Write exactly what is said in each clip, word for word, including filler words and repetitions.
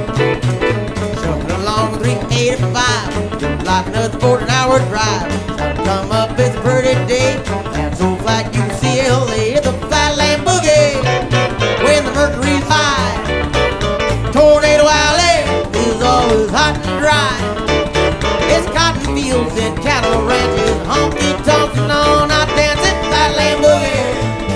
Shuffling along three eighty-five, just like another fourteen hour drive. Time to come up, it's a pretty day. And so flat you can see L A. It's a Flatland Boogie when the mercury's high. Tornado Alley is always hot and dry. It's cotton fields and cattle ranches, honky tonks and all night dancing, Flatland Boogie.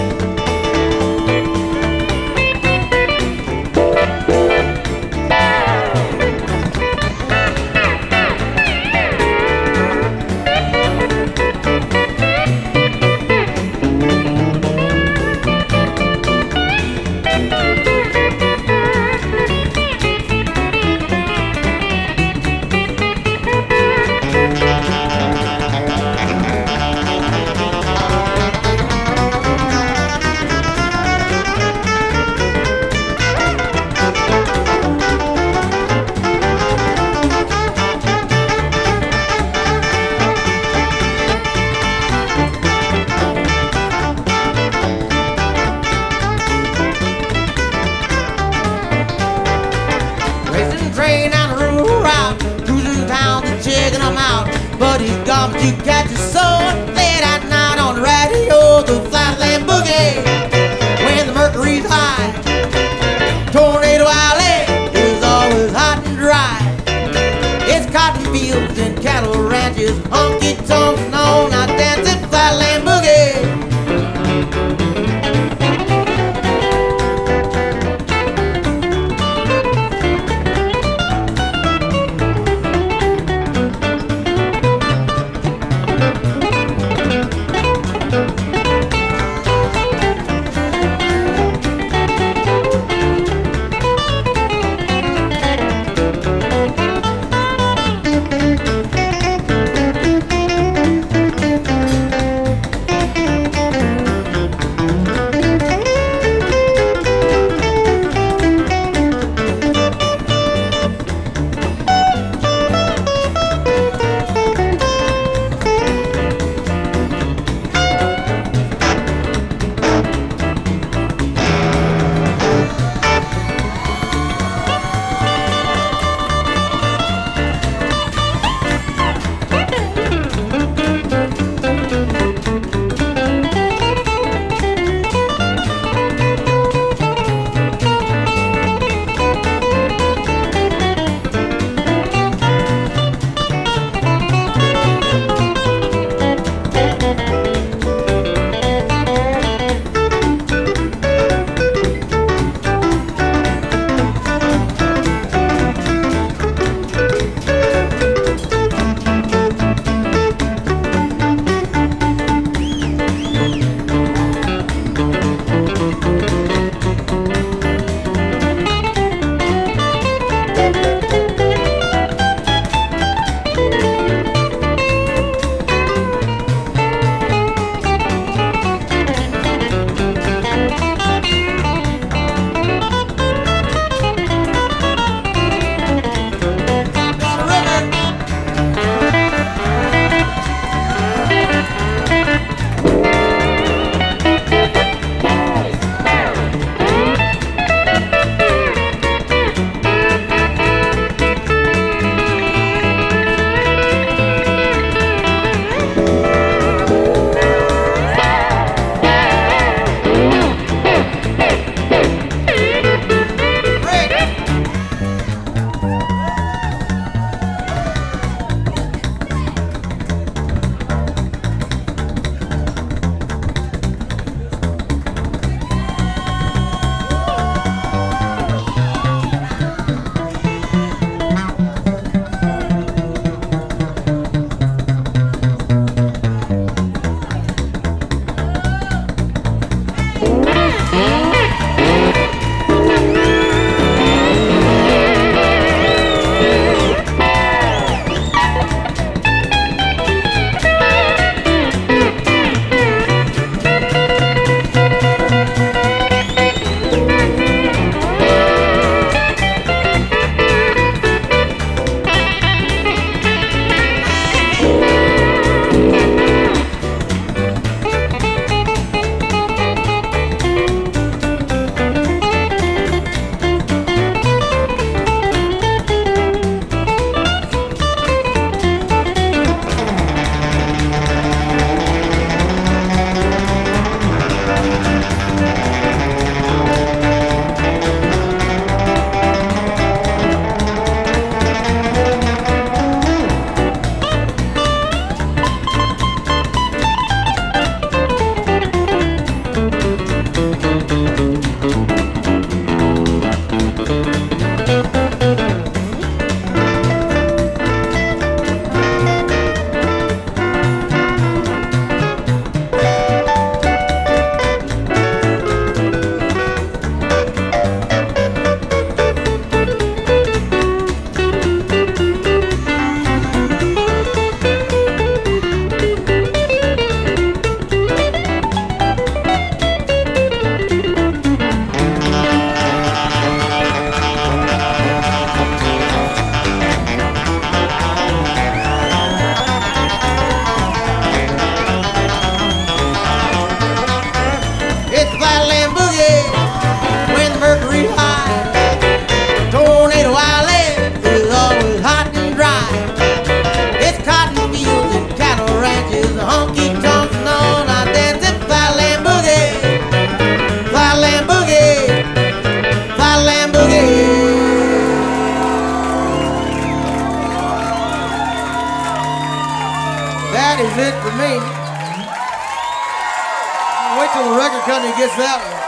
Train on the rural route, cruising towns and checking them out. But he's gone to catch a soul late at night on the radio, the Flatland Boogie when the mercury's high. Tornado Alley is always hot and dry. It's cotton fields and cattle ranches, honky tonks and all night dancing, Flatland Boogie. was it for me. Wait till the record company gets that one.